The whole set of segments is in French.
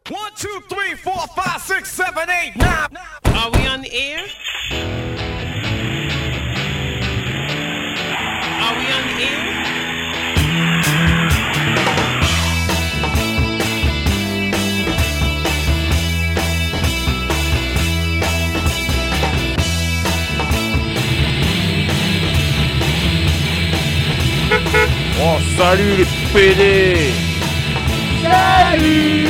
1, 2, 3, 4, 5, 6, 7, 8, 9. Are we on the air? Are we on the air? Oh, salut les PD! Salut!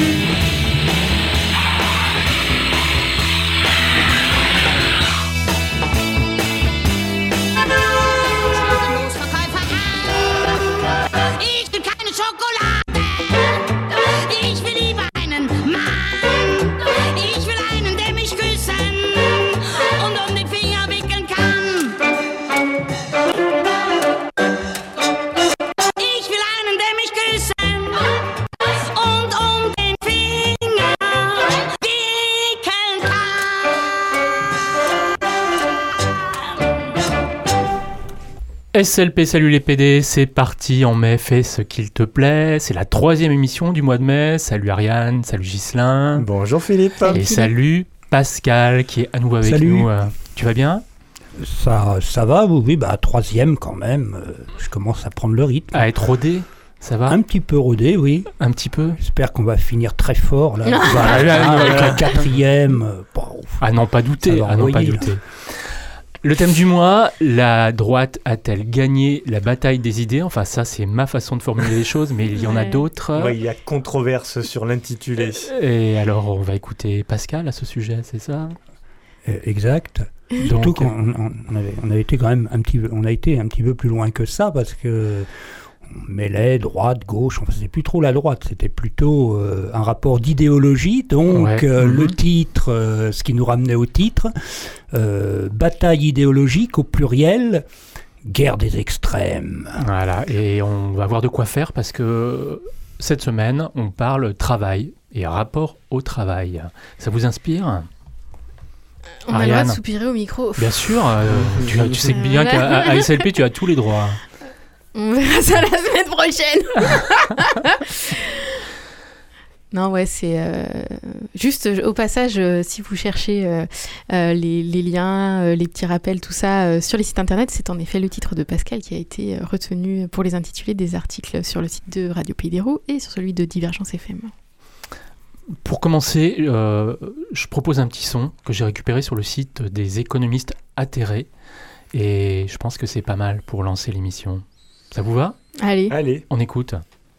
Ich will keine Schokolade. Ich will lieber einen Mann. Ich will einen, der mich küssen und um den Finger wickeln kann. Ich will einen, der mich küssen und um den Finger wickeln kann. SLP, salut les PD, c'est parti en mai, fais ce qu'il te plaît. C'est la 3e émission du mois de mai. Salut Ariane, salut Ghislain. Bonjour Philippe. Et salut Pascal qui est à nouveau avec Salut. nous. Tu vas bien? Ça va, oui, 3e quand même. Je commence à prendre le rythme. À être rodé, ça va? Un petit peu rodé, oui. Un petit peu? J'espère qu'on va finir très fort là. Ah, Avec la 4e. À n'en pas douter, Ça va à n'en pas envoyer, là. douter. Le thème du mois, la droite a-t-elle gagné la bataille des idées? Enfin, ça, c'est ma façon de formuler les choses, mais il y en a d'autres. Ouais, il y a controverse sur l'intitulé. Et alors, on va écouter Pascal à ce sujet, c'est ça? Exact. Donc, Surtout qu'on on a été quand même un petit peu plus loin que ça parce que on mêlait droite, gauche, enfin c'est plus trop la droite, c'était plutôt un rapport d'idéologie, donc Ouais. le titre, ce qui nous ramenait au titre, bataille idéologique au pluriel, guerre des extrêmes. Voilà, et on va voir de quoi faire parce que cette semaine, on parle travail et rapport au travail. Ça vous inspire? On a le droit Ariane. de soupirer au micro. Bien sûr, tu sais bien qu'à SLP, tu as tous les droits. On verra ça la semaine prochaine. Non, ouais, c'est juste au passage, si vous cherchez les liens, les petits rappels, tout ça, sur les sites internet, c'est en effet le titre de Pascal qui a été retenu pour les intitulés des articles sur le site de Radio Pays des Roues et sur celui de Divergence FM. Pour commencer, je propose un petit son que j'ai récupéré sur le site des économistes atterrés et je pense que c'est pas mal pour lancer l'émission. Ça vous va? Allez. Allez. On écoute.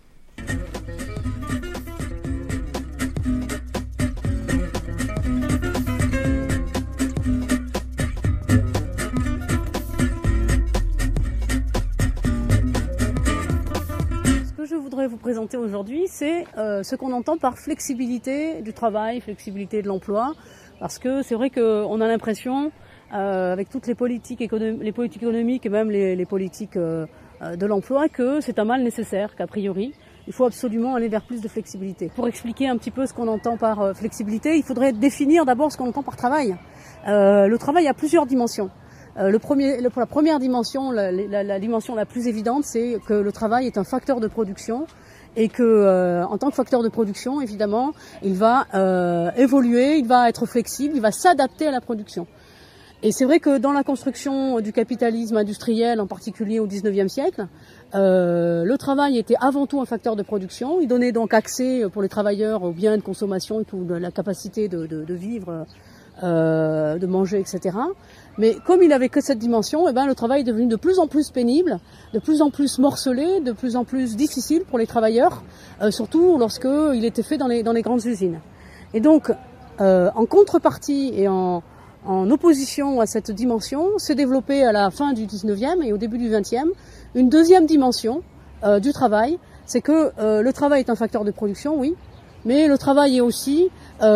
Ce que je voudrais vous présenter aujourd'hui, c'est ce qu'on entend par flexibilité du travail, flexibilité de l'emploi, parce que c'est vrai qu'on a l'impression, avec toutes les politiques économiques et même les politiques de l'emploi, que c'est un mal nécessaire, qu'a priori, il faut absolument aller vers plus de flexibilité. Pour expliquer un petit peu ce qu'on entend par flexibilité, il faudrait définir d'abord ce qu'on entend par travail. Le travail a plusieurs dimensions. Pour la première dimension, la dimension la plus évidente, c'est que le travail est un facteur de production et que, en tant que facteur de production, évidemment, il va évoluer, il va être flexible, il va s'adapter à la production. Et c'est vrai que dans la construction du capitalisme industriel, en particulier au XIXe siècle, le travail était avant tout un facteur de production. Il donnait donc accès pour les travailleurs aux biens de consommation et tout, de la capacité de vivre, de manger, etc. Mais comme il n'avait que cette dimension, eh ben, le travail est devenu de plus en plus pénible, de plus en plus morcelé, de plus en plus difficile pour les travailleurs, surtout lorsqu'il était fait dans les grandes usines. Et donc, en contrepartie et en opposition à cette dimension, s'est développée à la fin du 19e et au début du 20e une deuxième dimension du travail. C'est que le travail est un facteur de production, oui, mais le travail est aussi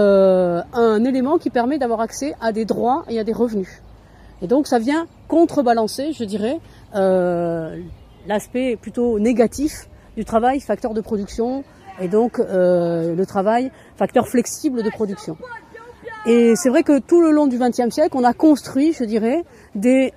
un élément qui permet d'avoir accès à des droits et à des revenus. Et donc ça vient contrebalancer, je dirais, l'aspect plutôt négatif du travail, facteur de production, et donc le travail, facteur flexible de production. Et c'est vrai que tout le long du XXe siècle, on a construit, je dirais, des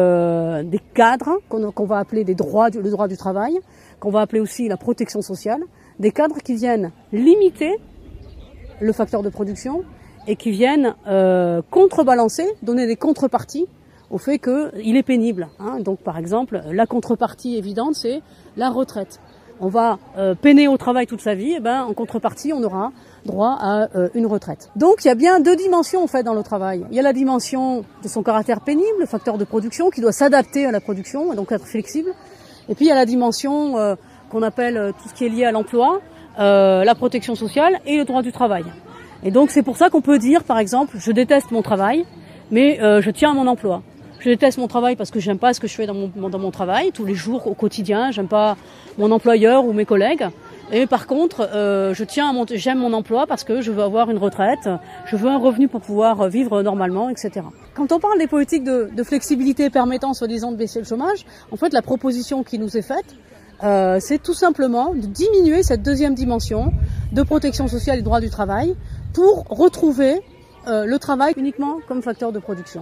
cadres qu'on va appeler le droit du travail, qu'on va appeler aussi la protection sociale, des cadres qui viennent limiter le facteur de production et qui viennent contrebalancer, donner des contreparties au fait qu'il est pénible. Donc par exemple, la contrepartie évidente, c'est la retraite. On va peiner au travail toute sa vie, et en contrepartie, on aura droit à une retraite. Donc il y a bien 2 dimensions en fait dans le travail. Il y a la dimension de son caractère pénible, le facteur de production, qui doit s'adapter à la production et donc être flexible. Et puis il y a la dimension qu'on appelle tout ce qui est lié à l'emploi, la protection sociale et le droit du travail. Et donc c'est pour ça qu'on peut dire, par exemple, je déteste mon travail, mais je tiens à mon emploi. Je déteste mon travail parce que j'aime pas ce que je fais dans mon travail, tous les jours, au quotidien. J'aime pas mon employeur ou mes collègues. Et par contre, j'aime mon emploi parce que je veux avoir une retraite, je veux un revenu pour pouvoir vivre normalement, etc. Quand on parle des politiques de flexibilité permettant, soi-disant, de baisser le chômage, en fait, la proposition qui nous est faite, c'est tout simplement de diminuer cette deuxième dimension de protection sociale et droit du travail pour retrouver le travail uniquement comme facteur de production.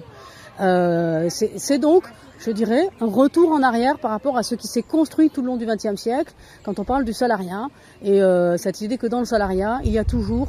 C'est donc, je dirais, un retour en arrière par rapport à ce qui s'est construit tout le long du XXe siècle quand on parle du salariat et cette idée que dans le salariat, il y a toujours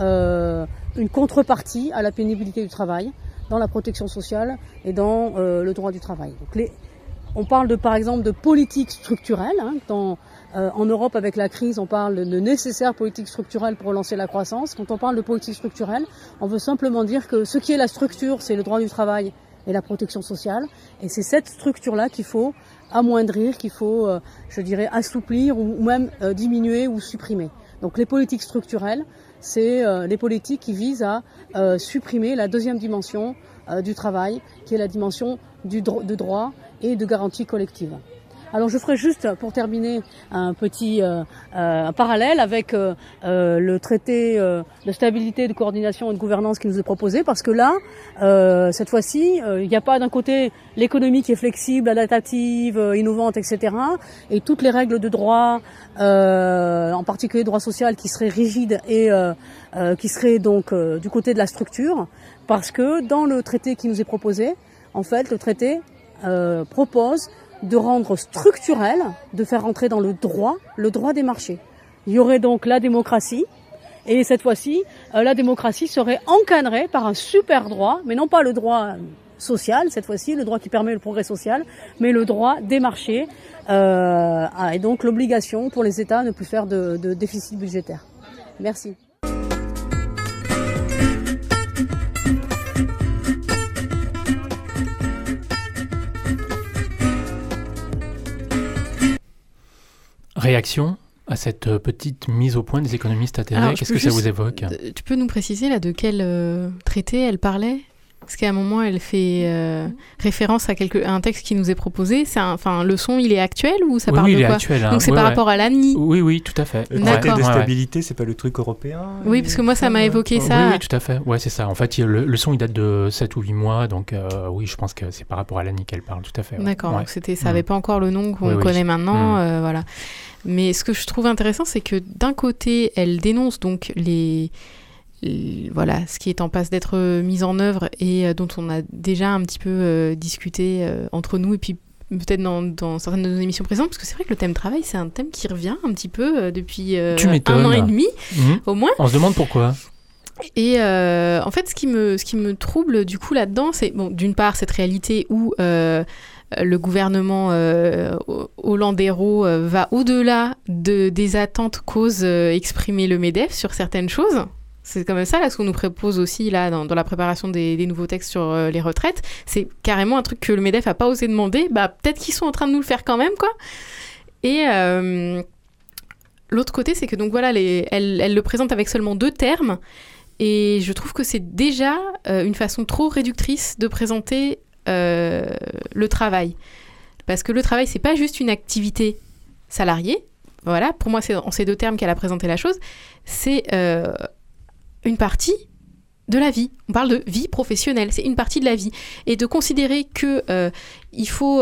une contrepartie à la pénibilité du travail, dans la protection sociale et dans le droit du travail. Donc on parle par exemple de politique structurelle. En Europe, avec la crise, on parle de nécessaires politiques structurelles pour relancer la croissance. Quand on parle de politique structurelle, on veut simplement dire que ce qui est la structure, c'est le droit du travail et la protection sociale. Et c'est cette structure-là qu'il faut amoindrir, qu'il faut, je dirais, assouplir ou même diminuer ou supprimer. Donc les politiques structurelles, c'est les politiques qui visent à supprimer la deuxième dimension du travail, qui est la dimension de droit et de garantie collective. Alors je ferai juste, pour terminer, un petit parallèle avec le traité de stabilité, de coordination et de gouvernance qui nous est proposé, parce que là, cette fois-ci, il n'y a pas d'un côté l'économie qui est flexible, adaptative, innovante, etc., et toutes les règles de droit, en particulier droit social, qui seraient rigides et qui seraient donc du côté de la structure, parce que dans le traité qui nous est proposé, en fait, le traité propose de rendre structurel, de faire entrer dans le droit des marchés. Il y aurait donc la démocratie, et cette fois-ci, la démocratie serait encadrée par un super droit, mais non pas le droit social, cette fois-ci, le droit qui permet le progrès social, mais le droit des marchés, et donc l'obligation pour les États de ne plus faire de déficit budgétaire. Merci. Réaction à cette petite mise au point des économistes atterrés, qu'est-ce que ça vous évoque ? Tu peux nous préciser là de quel traité elle parlait ? Parce qu'à un moment, elle fait référence à un texte qui nous est proposé. Le son, il est actuel ou ça parle de quoi ? Oui, il est actuel. Donc c'est par rapport à l'ANI. Oui, tout à fait. Le traité de stabilité, c'est pas le truc européen ? Oui, parce que moi, ça m'a évoqué ça. Oui, tout à fait. Ouais, c'est ça. En fait, le son, il date de 7 ou 8 mois. Donc oui, je pense que c'est par rapport à l'ANI qu'elle parle, tout à fait. Ouais. D'accord, donc ça n'avait pas encore le nom qu'on connaît maintenant. Voilà. Mais ce que je trouve intéressant, c'est que d'un côté, elle dénonce donc ce qui est en passe d'être mis en œuvre et dont on a déjà un petit peu discuté entre nous et puis peut-être dans certaines de nos émissions présentes, parce que c'est vrai que le thème travail, c'est un thème qui revient un petit peu depuis 1 an et demi, au moins. On se demande pourquoi. Et en fait, ce qui me trouble du coup là-dedans, c'est d'une part cette réalité où le gouvernement hollandéro va au-delà des attentes qu'ose exprimer le MEDEF sur certaines choses. C'est comme ça, là, ce qu'on nous propose aussi là, dans la préparation des nouveaux textes sur les retraites. C'est carrément un truc que le MEDEF n'a pas osé demander. Peut-être qu'ils sont en train de nous le faire quand même, quoi. Et l'autre côté, c'est que donc, voilà, elle le présente avec seulement 2 termes. Et je trouve que c'est déjà une façon trop réductrice de présenter le travail. Parce que le travail, c'est pas juste une activité salariée. Voilà, pour moi, c'est en ces 2 termes qu'elle a présenté la chose. C'est une partie de la vie. On parle de vie professionnelle, c'est une partie de la vie. Et de considérer que il faut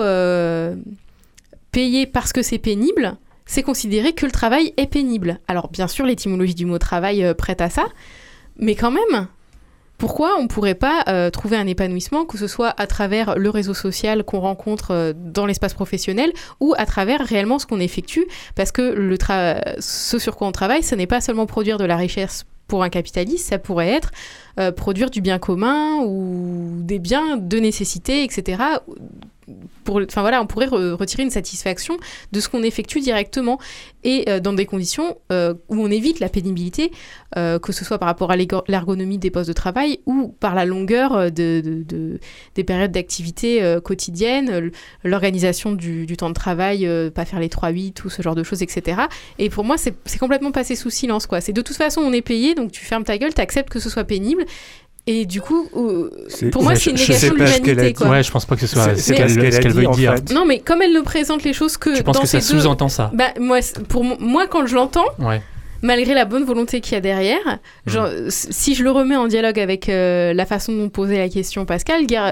payer parce que c'est pénible, c'est considérer que le travail est pénible. Alors bien sûr, l'étymologie du mot travail prête à ça, mais quand même, pourquoi on ne pourrait pas trouver un épanouissement, que ce soit à travers le réseau social qu'on rencontre dans l'espace professionnel ou à travers réellement ce qu'on effectue, parce que ce sur quoi on travaille, ce n'est pas seulement produire de la richesse pour un capitaliste, ça pourrait être produire du bien commun ou des biens de nécessité, etc. On pourrait retirer une satisfaction de ce qu'on effectue directement et dans des conditions où on évite la pénibilité, que ce soit par rapport à l'ergonomie des postes de travail ou par la longueur des périodes d'activité quotidiennes, l'organisation du temps de travail, pas faire les 3-8, tout ce genre de choses, etc. Et pour moi, c'est complètement passé sous silence, quoi. C'est de toute façon, on est payé, donc tu fermes ta gueule, tu acceptes que ce soit pénible. Et du coup, pour moi, c'est une négation de l'humanité, quoi. Ouais, je pense pas que ce soit ce qu'elle veut dire. Non, mais comme elle ne présente les choses que tu penses que ça sous-entend ça? Bah, moi, quand je l'entends, malgré la bonne volonté qu'il y a derrière, genre, si je le remets en dialogue avec la façon dont posait la question Pascal, guerre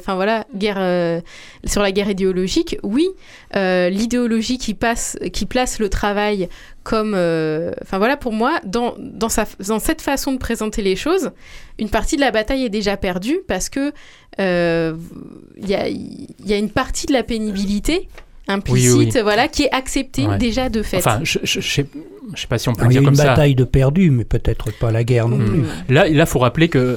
sur la guerre idéologique, oui, l'idéologie qui place le travail comme, pour moi, dans cette façon de présenter les choses, une partie de la bataille est déjà perdue parce que y a une partie de la pénibilité implicite, qui est acceptée déjà de fait. Enfin, je sais pas si on peut le dire comme ça. Il y a une bataille de perdue, mais peut-être pas la guerre non plus. Là, faut rappeler que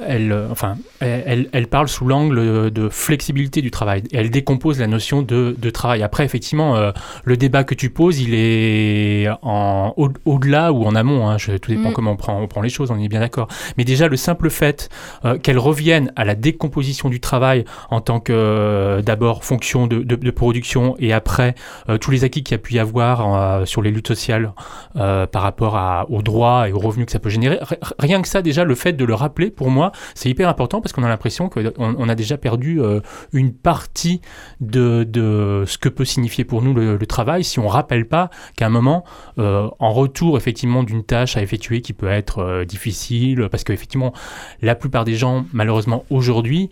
elle parle sous l'angle de flexibilité du travail. Et elle décompose la notion de travail. Après, effectivement, le débat que tu poses, il est au-delà ou en amont. Hein, tout dépend comment on prend les choses, on est bien d'accord. Mais déjà, le simple fait qu'elle revienne à la décomposition du travail en tant que, d'abord, fonction de production et après, tous les acquis qu'il y a pu y avoir sur les luttes sociales par rapport aux droits et aux revenus que ça peut générer. Rien que ça, déjà, le fait de le rappeler, pour moi, c'est hyper important parce qu'on a l'impression qu'on a déjà perdu une partie de ce que peut signifier pour nous le travail si on ne rappelle pas qu'à un moment, en retour, effectivement, d'une tâche à effectuer qui peut être difficile, parce qu'effectivement, la plupart des gens, malheureusement, aujourd'hui,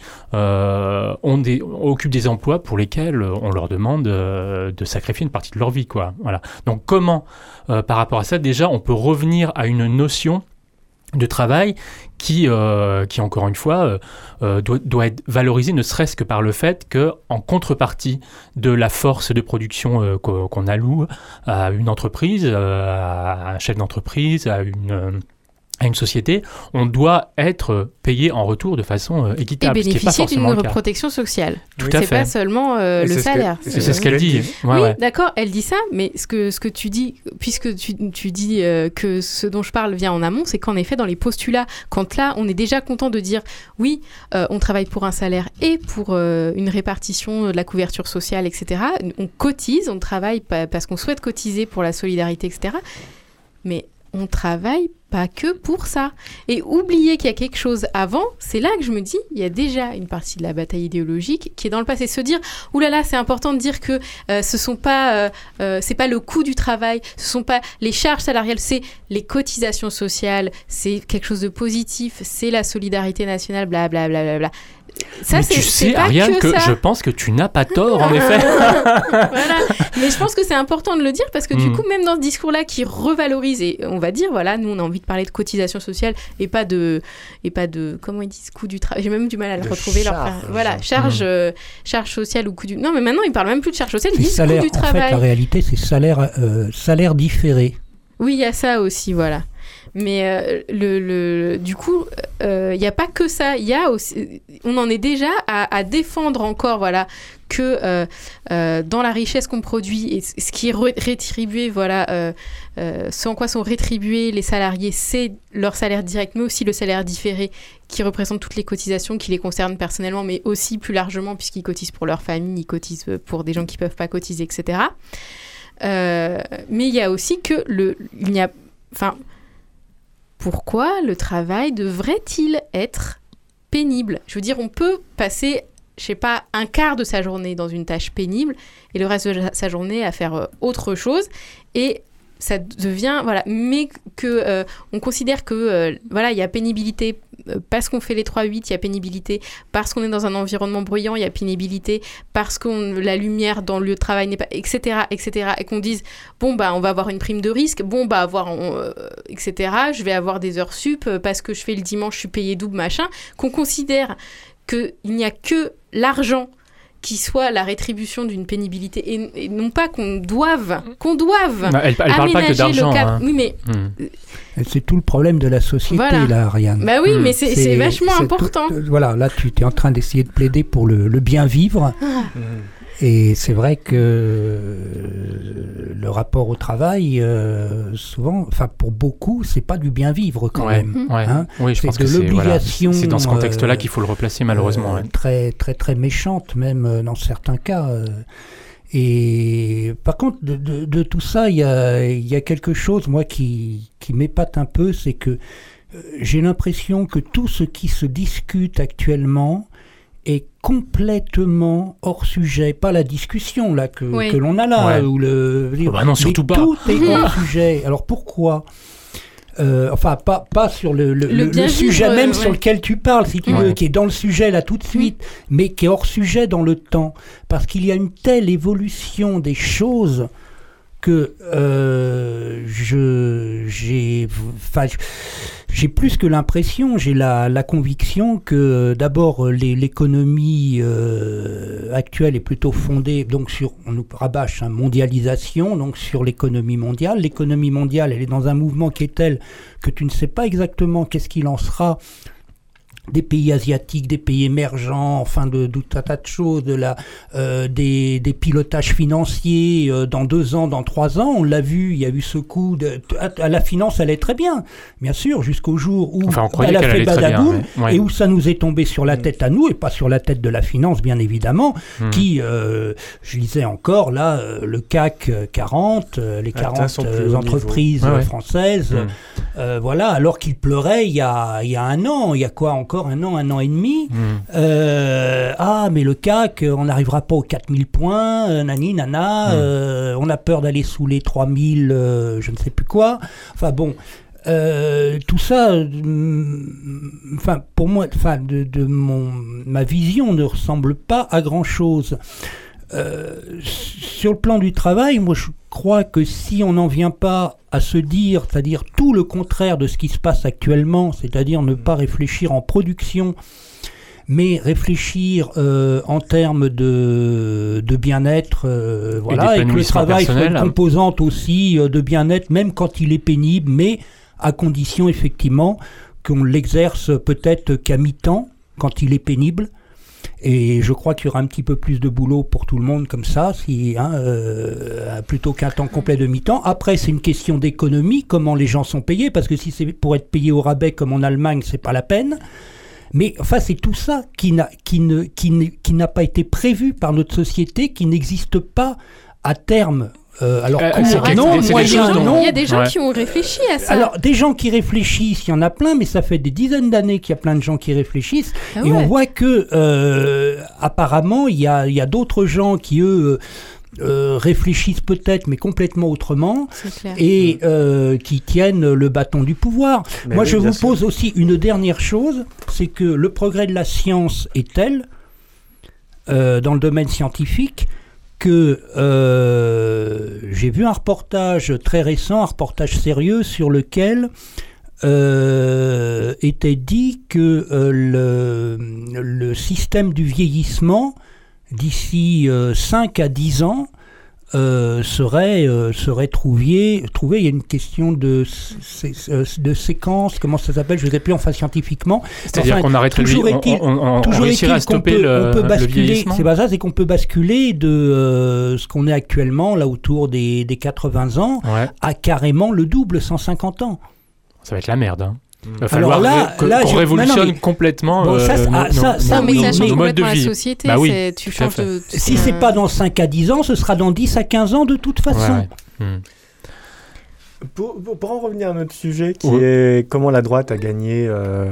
occupent des emplois pour lesquels on leur demande de sacrifier une partie de leur vie, quoi. Voilà. Donc, comment, par rapport à ça, déjà, on peut revenir à une notion de travail qui encore une fois, doit être valorisée, ne serait-ce que par le fait qu'en contrepartie de la force de production qu'on alloue à une entreprise, à un chef d'entreprise, à une société, on doit être payé en retour de façon équitable. Et bénéficier d'une protection sociale. Tout à fait. C'est pas seulement le salaire. C'est ce qu'elle dit. D'accord, elle dit ça, mais ce que tu dis, puisque tu dis que ce dont je parle vient en amont, c'est qu'en effet, dans les postulats, quand là, on est déjà content de dire, oui, on travaille pour un salaire et pour une répartition de la couverture sociale, etc., on cotise, on travaille parce qu'on souhaite cotiser pour la solidarité, etc., mais on travaille pas que pour ça. Et oublier qu'il y a quelque chose avant, c'est là que je me dis, il y a déjà une partie de la bataille idéologique qui est dans le passé. Se dire, oulala, c'est important de dire que c'est pas le coût du travail, ce sont pas les charges salariales, c'est les cotisations sociales, c'est quelque chose de positif, c'est la solidarité nationale, blablabla. Bla, bla, bla. Ça, mais tu sais, Ariane, que je pense que tu n'as pas tort, en effet. Voilà. Mais je pense que c'est important de le dire parce que du coup, même dans ce discours-là qui revalorise, et on va dire, voilà, nous, on a envie de parler de cotisation sociale et pas de comment ils disent, coût du travail. J'ai même du mal à le retrouver. Charge sociale ou coût du... Non, mais maintenant, ils parlent même plus de charge sociale, ils disent coût du travail. En fait, la réalité, c'est salaire différé. Oui, il y a ça aussi, voilà. Mais du coup, il n'y a pas que ça. Il y a aussi, on en est déjà à défendre encore, voilà, que dans la richesse qu'on produit et ce qui est rétribué, voilà, ce en quoi sont rétribués les salariés, c'est leur salaire direct, mais aussi le salaire différé qui représente toutes les cotisations qui les concernent personnellement, mais aussi plus largement puisqu'ils cotisent pour leur famille, ils cotisent pour des gens qui ne peuvent pas cotiser, etc. Mais il y a aussi que pourquoi le travail devrait-il être pénible ? Je veux dire, on peut passer, je sais pas, un quart de sa journée dans une tâche pénible et le reste de sa journée à faire autre chose et ça devient, voilà, mais que on considère que voilà, il y a pénibilité parce qu'on fait les 3-8, il y a pénibilité, parce qu'on est dans un environnement bruyant, il y a pénibilité, parce que la lumière dans le lieu de travail n'est pas, etc., et qu'on dise, on va avoir une prime de risque, etc., je vais avoir des heures sup, parce que je fais le dimanche, je suis payé double, machin, qu'on considère qu'il n'y a que l'argent qui soit la rétribution d'une pénibilité et non pas qu'on doive elle parle pas que d'argent, le cadre. Hein. Oui, mais c'est tout le problème de la société, voilà. Là, Ariane. Bah oui, mais c'est vachement important. Voilà, là, tu es en train d'essayer de plaider pour le bien vivre. Et c'est vrai que le rapport au travail, souvent, enfin pour beaucoup, c'est pas du bien vivre quand même. Ouais. Hein, oui, je pense que l'obligation. C'est dans ce contexte-là qu'il faut le replacer malheureusement. Très très très méchante même dans certains cas. Et par contre, de tout ça, il y a quelque chose moi qui m'épate un peu, c'est que j'ai l'impression que tout ce qui se discute actuellement est complètement hors sujet, pas la discussion là que l'on a là, ou non, surtout pas. Tout est hors sujet. Alors pourquoi enfin, pas sur le sujet même sur lequel tu parles, si tu veux, qui est dans le sujet là tout de suite, mais qui est hors sujet dans le temps, parce qu'il y a une telle évolution des choses que j'ai plus que l'impression, j'ai la conviction que d'abord l'économie actuelle est plutôt fondée donc sur, on nous rabâche, mondialisation, donc sur l'économie mondiale. L'économie mondiale, elle est dans un mouvement qui est tel que tu ne sais pas exactement qu'est-ce qu'il en sera des pays asiatiques, des pays émergents, enfin de tout un tas de choses, des pilotages financiers dans 2 ans, dans 3 ans, on l'a vu, il y a eu ce coup à la finance, elle est très bien sûr, jusqu'au jour où elle a fait badaboum, et où ça nous est tombé sur la tête à nous, et pas sur la tête de la finance, bien évidemment, qui, je lisais encore, là, le CAC 40, les 40 entreprises françaises, voilà, alors qu'il pleurait il y a 1 an, il y a quoi encore, 1 an et demi, mais le CAC, on n'arrivera pas aux 4000 points, nani, nana, on a peur d'aller sous les 3000, je ne sais plus quoi, enfin bon, tout ça, pour moi, ma vision ne ressemble pas à grand chose. Sur le plan du travail, moi je crois que si on n'en vient pas à se dire, c'est-à-dire tout le contraire de ce qui se passe actuellement, c'est-à-dire ne pas réfléchir en production, mais réfléchir en termes de bien-être, et que le travail soit une composante aussi de bien-être, même quand il est pénible, mais à condition effectivement qu'on l'exerce peut-être qu'à mi-temps, quand il est pénible. Et je crois qu'il y aura un petit peu plus de boulot pour tout le monde comme ça, plutôt qu'un temps complet de mi-temps. Après, c'est une question d'économie, comment les gens sont payés, parce que si c'est pour être payé au rabais comme en Allemagne, c'est pas la peine. Mais enfin, c'est tout ça qui n'a pas été prévu par notre société, qui n'existe pas à terme. Il y a des gens qui ont réfléchi à ça. Alors, des gens qui réfléchissent, il y en a plein, mais ça fait des dizaines d'années qu'il y a plein de gens qui réfléchissent. Et on voit que, apparemment, il y a d'autres gens qui, eux, réfléchissent peut-être, mais complètement autrement, et qui tiennent le bâton du pouvoir. Moi, je vous pose aussi une dernière chose, c'est que le progrès de la science est tel, dans le domaine scientifique, que j'ai vu un reportage très récent, un reportage sérieux sur lequel était dit que le système du vieillissement d'ici 5 à 10 ans serait trouvé. Il y a une question de séquence, comment ça s'appelle, je ne sais plus, scientifiquement. C'est-à-dire qu'on arrêterait on réussirait à stopper le vieillissement. C'est pas ça, c'est qu'on peut basculer de ce qu'on est actuellement, là autour des 80 ans, à carrément le double, 150 ans. Ça va être la merde, hein. Il va falloir qu'on révolutionne complètement nos modes de vie. La société, tu changes de... Si c'est pas dans 5 à 10 ans, ce sera dans 10 à 15 ans de toute façon. Pour en revenir à notre sujet, qui est comment la droite a gagné,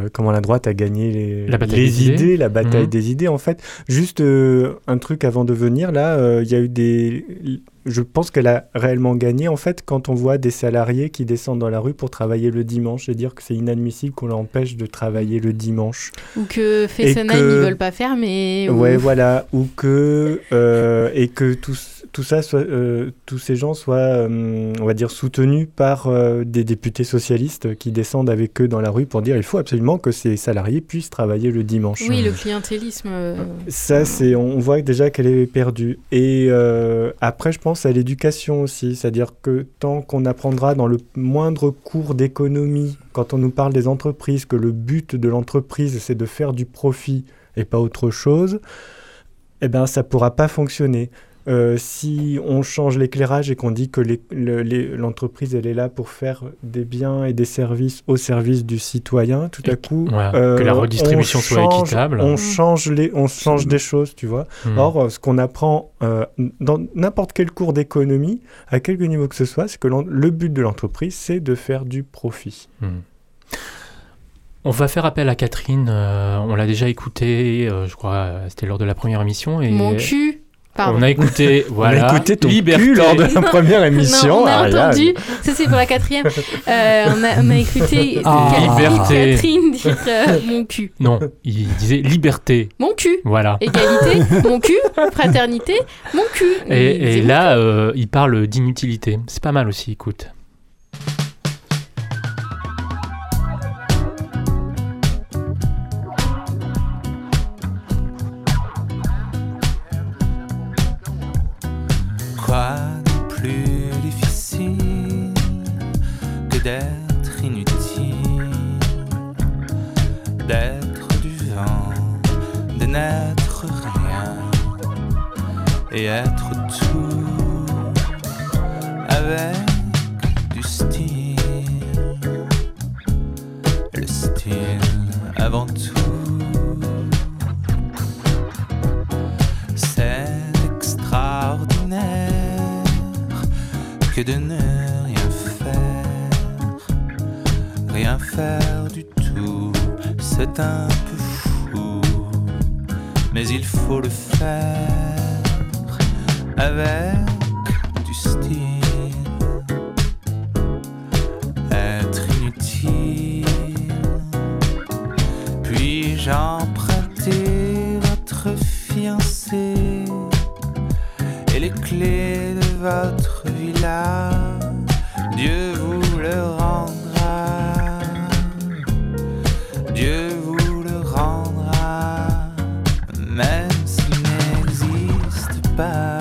La bataille les idées, la bataille des idées. En fait, juste un truc avant de venir, là, il y a eu je pense qu'elle a réellement gagné, en fait, quand on voit des salariés qui descendent dans la rue pour travailler le dimanche. C'est-à-dire que c'est inadmissible qu'on l'empêche de travailler le dimanche. Ou que Fessenheim, ils veulent pas faire, mais... Ouais, voilà. Ou que... et que tout ça soit, tous ces gens soient, on va dire, soutenus par des députés socialistes qui descendent avec eux dans la rue pour dire il faut absolument que ces salariés puissent travailler le dimanche. Oui, le clientélisme. Ça, on voit déjà qu'elle est perdue. Et après, je pense à l'éducation aussi. C'est-à-dire que tant qu'on apprendra dans le moindre cours d'économie, quand on nous parle des entreprises, que le but de l'entreprise, c'est de faire du profit et pas autre chose, eh ben, ça ne pourra pas fonctionner. Si on change l'éclairage et qu'on dit que l'entreprise elle est là pour faire des biens et des services au service du citoyen, tout à coup que la redistribution soit équitable, on change des choses, tu vois. Or, ce qu'on apprend dans n'importe quel cours d'économie, à quelque niveau que ce soit, c'est que le but de l'entreprise, c'est de faire du profit. On va faire appel à Catherine. On l'a déjà écouté, je crois, c'était lors de la première émission. Et Mon cul. Pardon. On a écouté, voilà, on a écouté ton Liberté cul lors de la première émission. Non, on a entendu, ça c'est pour la 4e. On a écouté Liberté. Catherine dire mon cul. Non, il disait liberté. Mon cul. Voilà. Égalité, mon cul. Fraternité, mon cul. Et là, il parle d'inutilité. C'est pas mal aussi, écoute. Quoi de plus difficile que d'être inutile, d'être du vent, de n'être rien et être tout avec du style, le style avant tout. C'est extraordinaire que de ne rien faire du tout, c'est un peu fou, mais il faut le faire avec du style, être inutile. Puis-je emprunter votre fiancé et les clés de votre villa? Dieu vous le rendra, Dieu vous le rendra, même s'il n'existe pas.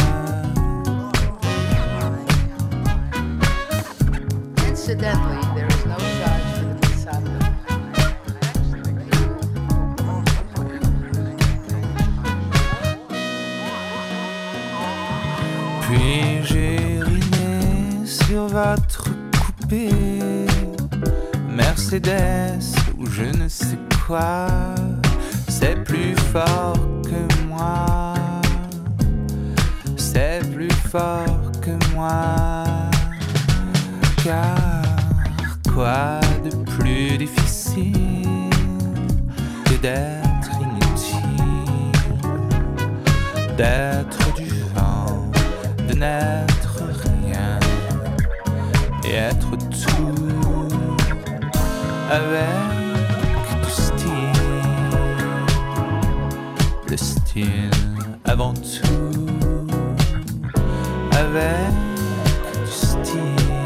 Incidentally, there is no charge for the Misato. Puis j'ai riné sur votre coupé Mercedes ou je ne sais quoi. C'est plus fort que moi, c'est plus fort que moi. Car quoi de plus difficile que d'être inutile, d'être du vent, de n'être rien et être tout avec du style, le style avant tout, avec du style,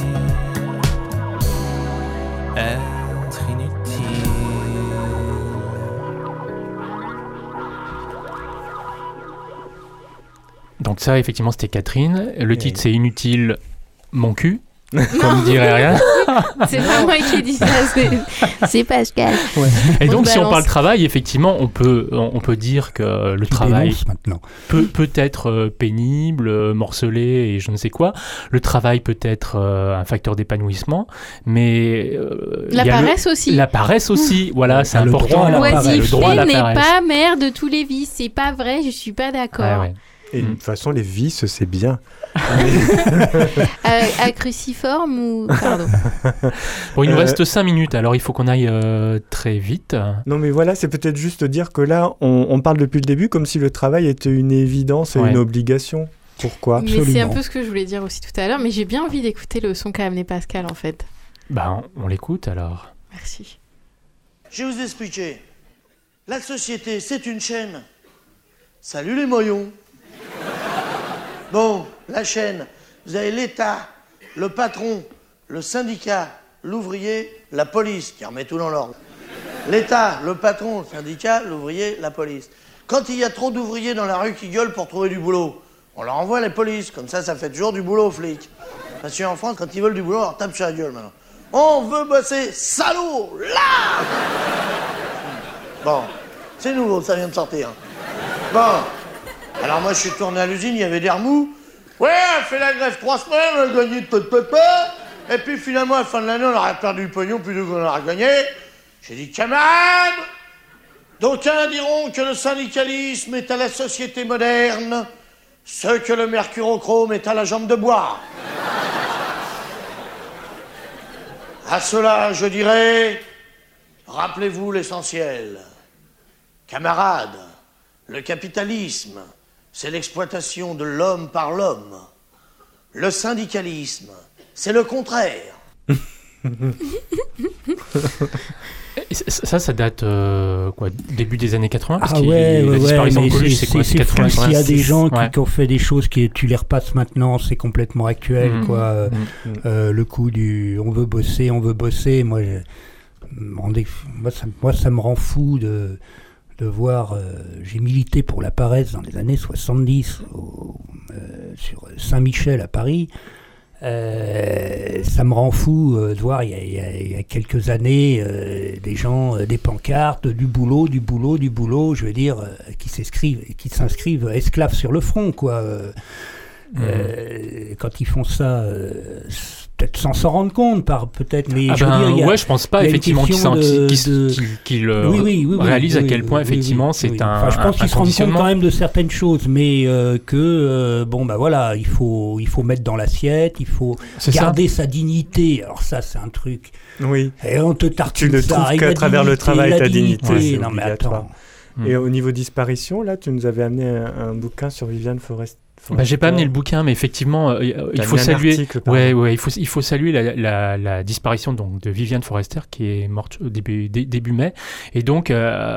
être inutile. Donc ça, effectivement, c'était Catherine. Le titre, c'est Inutile, mon cul. Comme dirait rien. C'est pas moi qui dis ça, c'est Pascal. Ouais. Et donc, si on parle travail, effectivement, on peut dire que le travail peut être pénible, morcelé et je ne sais quoi. Le travail peut être un facteur d'épanouissement, mais la paresse aussi. La paresse aussi, voilà, c'est important. L'oisiveté n'est pas mère de tous les vices. C'est pas vrai, je suis pas d'accord. Ah ouais. Et de toute façon, les vis, c'est bien. À cruciforme ou... Pardon. Bon, il nous reste 5 minutes, alors il faut qu'on aille très vite. Non, mais voilà, c'est peut-être juste dire que là, on parle depuis le début comme si le travail était une évidence et une obligation. Pourquoi ? Mais c'est un peu ce que je voulais dire aussi tout à l'heure, mais j'ai bien envie d'écouter le son qu'a amené Pascal, en fait. Bah, on l'écoute alors. Merci. Je vais vous expliquer. La société, c'est une chaîne. Salut les moyons. Bon, la chaîne, vous avez l'État, le patron, le syndicat, l'ouvrier, la police, qui remet tout dans l'ordre. L'État, le patron, le syndicat, l'ouvrier, la police. Quand il y a trop d'ouvriers dans la rue qui gueulent pour trouver du boulot, on leur envoie la police, comme ça fait toujours du boulot aux flics. Parce qu'en France, quand ils veulent du boulot, on leur tape sur la gueule maintenant. On veut bosser, salaud, là. Bon, c'est nouveau, ça vient de sortir. Bon, alors moi je suis tourné à l'usine, il y avait des remous. Ouais, on fait la grève 3 semaines, on a gagné de papa. Et puis finalement, à la fin de l'année, on aurait perdu le pognon plutôt qu'on aurait gagné. J'ai dit, camarades, d'aucuns diront que le syndicalisme est à la société moderne, ce que le mercurochrome est à la jambe de bois. À cela, je dirais, rappelez-vous l'essentiel. Camarades, le capitalisme, c'est l'exploitation de l'homme par l'homme. Le syndicalisme, c'est le contraire. Ça date quoi, début des années 80 parce la disparition de Coluche, c'est quoi, c'est 80, s'il y a des gens ouais. qui ont fait des choses qui tu les repasses maintenant, c'est complètement actuel, quoi. Le coup du on veut bosser, moi ça me rend fou de voir. J'ai milité pour la Paresse dans les années 70 sur Saint-Michel à Paris. Ça me rend fou de voir il y a quelques années des gens, des pancartes, du boulot, je veux dire, qui s'inscrivent esclaves sur le front, quoi. Quand ils font ça, peut-être sans s'en rendre compte, peut-être, mais je veux dire, je pense pas effectivement qu'ils réalisent à quel point effectivement c'est un. Enfin, je pense qu'ils se rendent compte quand même de certaines choses, mais il faut mettre dans l'assiette, il faut garder sa dignité. Alors ça, c'est un truc. Oui. Et on te tartine ça. Tu ne trouves qu'à travers le travail ta dignité. Ouais, non mais attends. Et au niveau disparition, là, tu nous avais amené un bouquin sur Viviane Forest. J'ai pas amené le bouquin, mais effectivement, il faut saluer. Il faut saluer la disparition donc de Viviane Forester qui est morte au début mai, et donc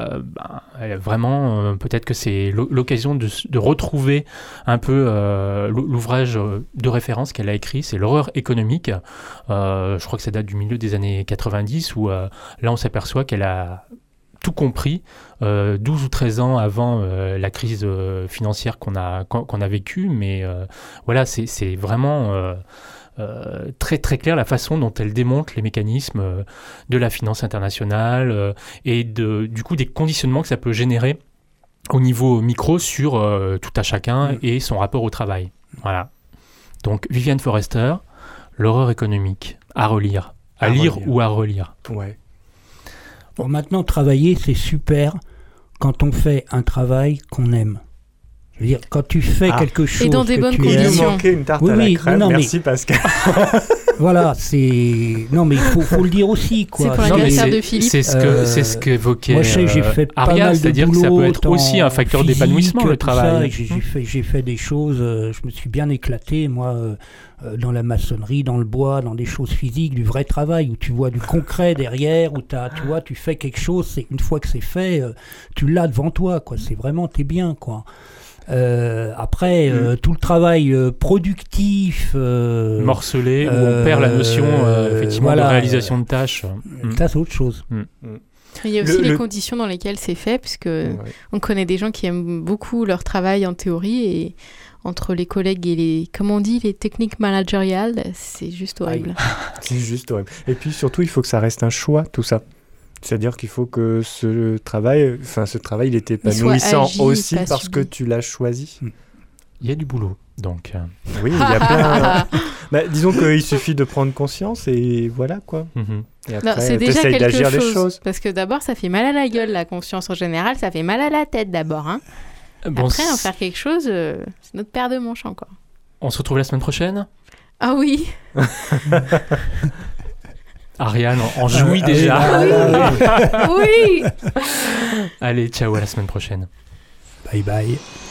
vraiment peut-être que c'est l'occasion de retrouver un peu l'ouvrage de référence qu'elle a écrit, c'est L'horreur économique. Je crois que ça date du milieu des années 90 où là on s'aperçoit qu'elle a tout compris 12 ou 13 ans avant la crise financière qu'on a vécue, mais voilà, c'est vraiment très très clair la façon dont elle démontre les mécanismes de la finance internationale et du coup des conditionnements que ça peut générer au niveau micro sur tout à chacun et son rapport au travail. Voilà. Donc Viviane Forester, L'horreur économique, à relire, à lire ou à relire. Ouais. Bon, maintenant, travailler, c'est super quand on fait un travail qu'on aime. Je veux dire, quand tu fais quelque chose et dans des bonnes conditions. Il nous manquait une tarte à la crème. Merci Pascal. Voilà, c'est... Non, mais il faut le dire aussi, quoi. C'est pour l'anniversaire de Philippe. C'est ce qu'évoquait moi, j'ai fait pas Ariane, mal de c'est-à-dire boulot, que ça peut être aussi un facteur physique, d'épanouissement, le travail. J'ai fait des choses, je me suis bien éclaté, moi, dans la maçonnerie, dans le bois, dans des choses physiques, du vrai travail, où tu vois du concret derrière, où tu fais quelque chose, une fois que c'est fait, tu l'as devant toi, quoi. C'est vraiment, t'es bien, quoi. Après, tout le travail productif... morcelé, où on perd la notion effectivement de réalisation de tâches. Ça, c'est autre chose. Il y a aussi les conditions dans lesquelles c'est fait, puisque on connaît des gens qui aiment beaucoup leur travail en théorie, et entre les collègues et les techniques managériales, c'est juste horrible. C'est juste horrible. Et puis surtout, il faut que ça reste un choix, tout ça. C'est-à-dire qu'il faut que ce travail, il est épanouissant aussi parce que tu l'as choisi. Il y a du boulot, donc. Oui, il y a plein. Disons qu'il suffit de prendre conscience et voilà quoi. Et après, c'est déjà quelque chose. Parce que d'abord, ça fait mal à la gueule, la conscience en général, ça fait mal à la tête d'abord. Hein. Bon, Après, en faire quelque chose, c'est notre paire de manches encore. On se retrouve la semaine prochaine. Ah oui. Ariane en jouit déjà. Oui. Allez, ciao, à la semaine prochaine. Bye bye.